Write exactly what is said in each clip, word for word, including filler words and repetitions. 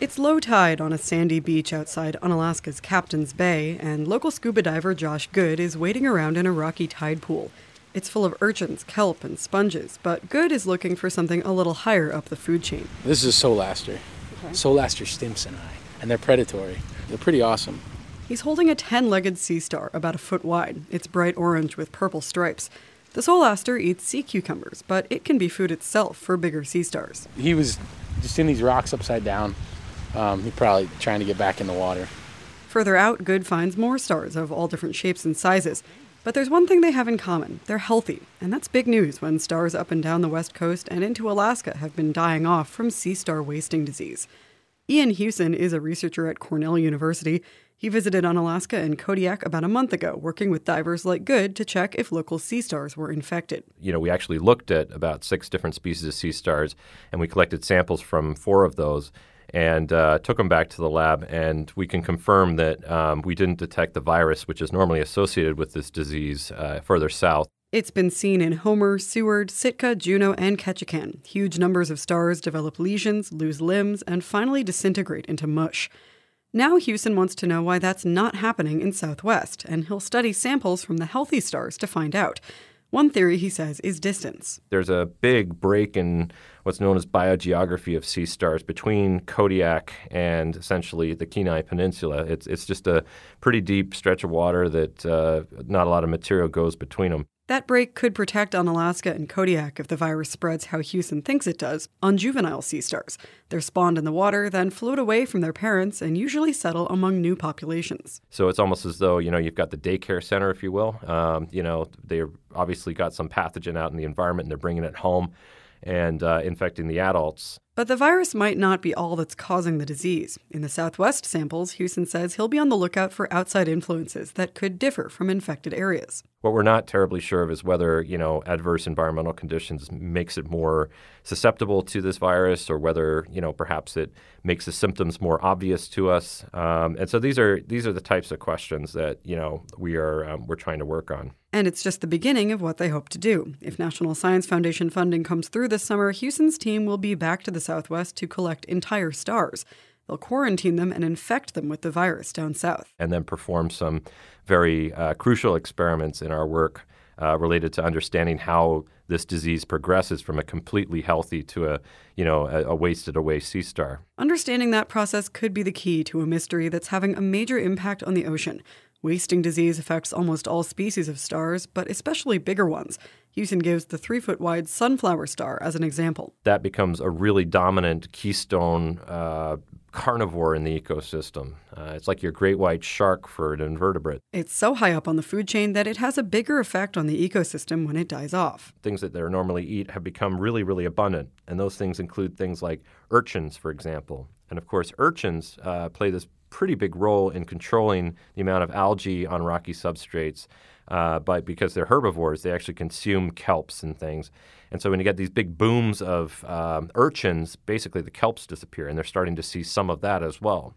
It's low tide on a sandy beach outside Unalaska's Captain's Bay, and local scuba diver Josh Good is wading around in a rocky tide pool. It's full of urchins, kelp, and sponges, but Good is looking for something a little higher up the food chain. This is a Soulaster. Okay. Soulaster stimsoni, and they're predatory. They're pretty awesome. He's holding a ten-legged sea star, about a foot wide. It's bright orange with purple stripes. The Soulaster eats sea cucumbers, but it can be food itself for bigger sea stars. He was just in these rocks upside down. Um, he's probably trying to get back in the water. Further out, Good finds more stars of all different shapes and sizes. But there's one thing they have in common. They're healthy. And that's big news when stars up and down the west coast and into Alaska have been dying off from sea star wasting disease. Ian Hewson is a researcher at Cornell University. He visited Unalaska and Kodiak about a month ago, working with divers like Good to check if local sea stars were infected. You know, we actually looked at about six different species of sea stars, and we collected samples from four of those and uh, took them back to the lab, and we can confirm that um, we didn't detect the virus, which is normally associated with this disease uh, further south. It's been seen in Homer, Seward, Sitka, Juneau, and Ketchikan. Huge numbers of stars develop lesions, lose limbs, and finally disintegrate into mush. Now Hewson wants to know why that's not happening in Southwest, and he'll study samples from the healthy stars to find out. One theory, he says, is distance. There's a big break in what's known as biogeography of sea stars between Kodiak and essentially the Kenai Peninsula. It's it's just a pretty deep stretch of water that uh, not a lot of material goes between them. That break could protect Unalaska and Kodiak if the virus spreads how Hewson thinks it does on juvenile sea stars. They're spawned in the water, then float away from their parents and usually settle among new populations. So it's almost as though, you know, you've got the daycare center, if you will. Um, you know, they've obviously got some pathogen out in the environment and they're bringing it home and uh, infecting the adults. But the virus might not be all that's causing the disease. In the Southwest samples, Hewson says he'll be on the lookout for outside influences that could differ from infected areas. What we're not terribly sure of is whether, you know, adverse environmental conditions makes it more susceptible to this virus, or whether, you know, perhaps it makes the symptoms more obvious to us. Um, and so these are these are the types of questions that, you know, we are um, we're trying to work on. And it's just the beginning of what they hope to do. If National Science Foundation funding comes through this summer, Hewson's team will be back to the Southwest to collect entire stars. They'll quarantine them and infect them with the virus down south. And then perform some very uh, crucial experiments in our work uh, related to understanding how this disease progresses from a completely healthy to a, you know, a, a wasted away sea star. Understanding that process could be the key to a mystery that's having a major impact on the ocean. Wasting disease affects almost all species of stars, but especially bigger ones. Hewson gives the three-foot-wide sunflower star as an example. That becomes a really dominant keystone uh, carnivore in the ecosystem. Uh, it's like your great white shark for an invertebrate. It's so high up on the food chain that it has a bigger effect on the ecosystem when it dies off. Things that they normally eat have become really, really abundant, and those things include things like urchins, for example. And of course, urchins uh, play this pretty big role in controlling the amount of algae on rocky substrates. Uh, but because they're herbivores, they actually consume kelps and things. And so when you get these big booms of um, urchins, basically the kelps disappear, and they're starting to see some of that as well.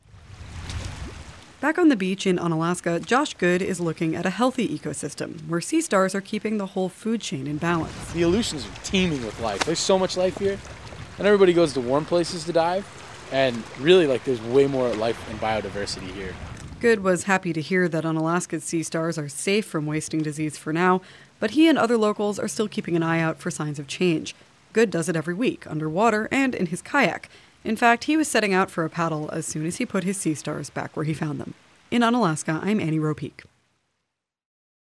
Back on the beach in Unalaska, Josh Good is looking at a healthy ecosystem where sea stars are keeping the whole food chain in balance. The Aleutians are teeming with life. There's so much life here. And everybody goes to warm places to dive. And really, like, there's way more life and biodiversity here. Good was happy to hear that Unalaska's sea stars are safe from wasting disease for now, but he and other locals are still keeping an eye out for signs of change. Good does it every week, underwater and in his kayak. In fact, he was setting out for a paddle as soon as he put his sea stars back where he found them. In Unalaska, I'm Annie Ropeek.